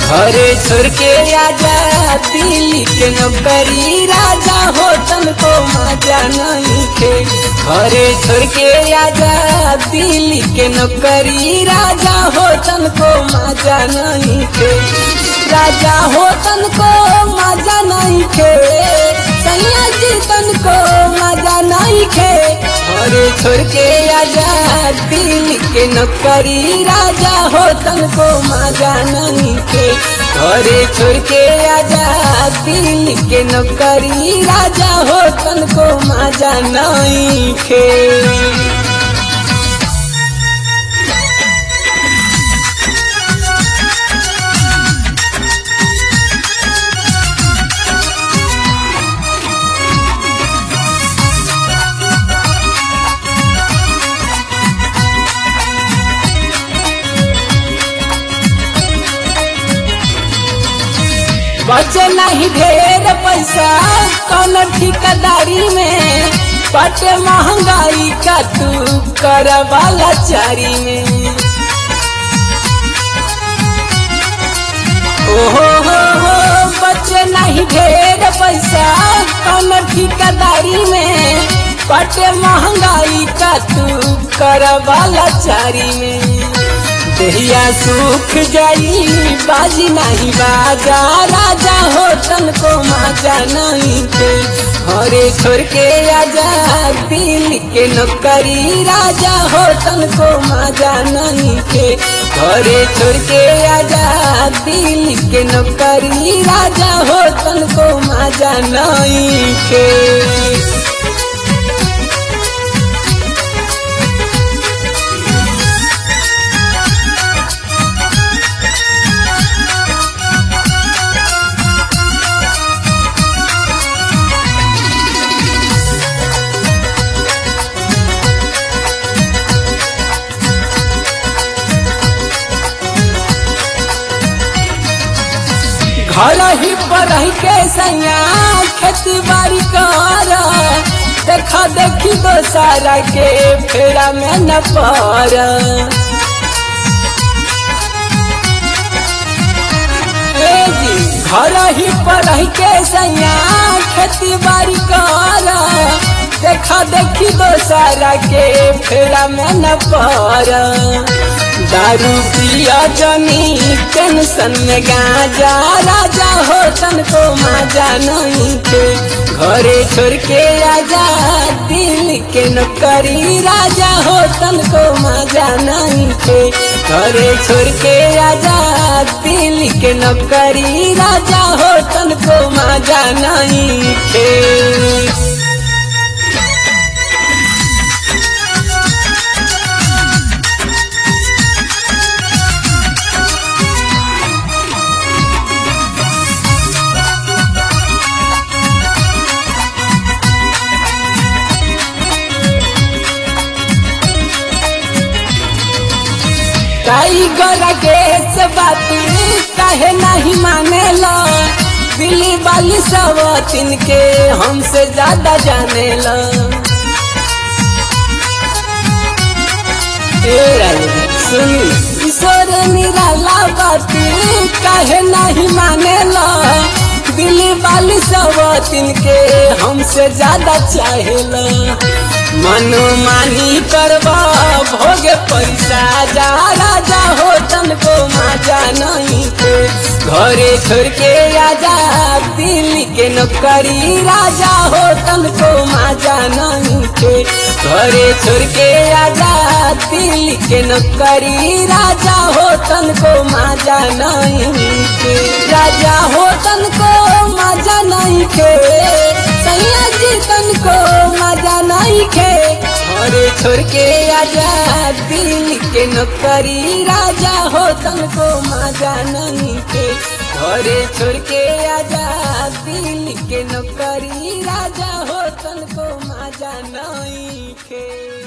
घरे छोड़ के आजा दिल्ली के नौकरी राजा हो तनको मजा नहीं खे। घरे छोड़ के आजा दिल्ली के नौकरी राजा हो तनको मजा नहीं खे। राजा हो तनको मजा नहीं खे, सैया जी तनको मजा नहीं खे। घरे छोड़ के आजा दिल्ली के नौकरी राजा हो तनको मजा नहीं खे। घरे छोड़ के आजा दिल्ली के नौकरी राजा हो तनको मजा नहीं खे। बचे नहीं ढेर पैसा कौन ठिकादारी में, बटे महंगाई का तू कर वाला चारी में। ओहो हो बचे नहीं ढेर पैसा कौन ठिकादारी में, बटे महंगाई का तू कर वाला चारी में। दहिया सूख जाई बाजी नहीं बाजा राजा हो तनको मजा नहीं खे। घरे छोड़ के आजा दिल्ली के नौकरी राजा हो तनको मजा नहीं खे। घरे छोड़ के आजा दिल्ली के नौकरी राजा हो तनको मजा नहीं खे। घर ही पर के सैया खेती बाड़ी कर, देखा देखी दोसारा के फेरा में न पर। घर ही पर के सैया खेती बाड़ी कर, देखा देखी दोसारा के फेरा में न पर। दारू पिया जनी टेंशन में गाजा राजा हो तनको मजा नहीं खे। घरे छोड़ के आजा दिल्ली के नौकरी राजा हो तनको मजा नहीं खे। घरे छोड़ के आजा दिल्ली के नौकरी राजा हो तनको मजा नहीं खे। टाइगर के बात काहे नहीं माने ला, दिल्ली वाली सब तिनके हमसे ज्यादा जाने ला। सुनी किशोर निराला बात काहे नहीं माने ला, दिल्ली वाली सब तिनके हमसे ज्यादा चाहेला। मनो मानी करवा भोगे पैसा जा राजा हो तनको मजा नहीं खे। घरे छोड़ के आजा दिल्ली के नौकरी राजा हो तनको मजा नहीं खे। घरे छोड़ के आजा दिल्ली के नौकरी राजा हो तनको मजा नहीं खे। राजा हो तनको मजा नहीं खे, सैया जी तनको मजा नहीं खे। घरे छोड़ के आजा दिल्ली के नौकरी राजा हो तनको मजा नहीं खे। घरे छोड़ के आजा दिल्ली के नौकरी राजा हो तनको मजा नहीं खे।